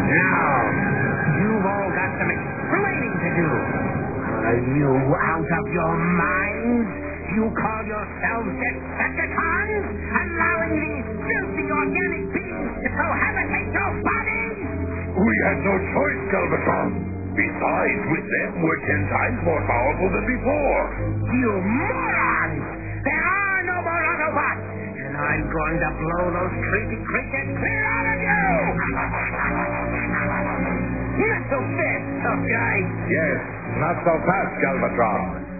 Now, you've all got some explaining to do. Are you out of your minds? You call yourselves Decepticons, allowing these filthy organic beings to cohabitate your bodies? We had no choice, Galvatron. Besides, with them, we're 10 times more powerful than before. You morons! There are no more Autobots! And I'm going to blow those creepy creatures clear out of you! Not so fast, tough guy! Yes, not so fast, Galvatron.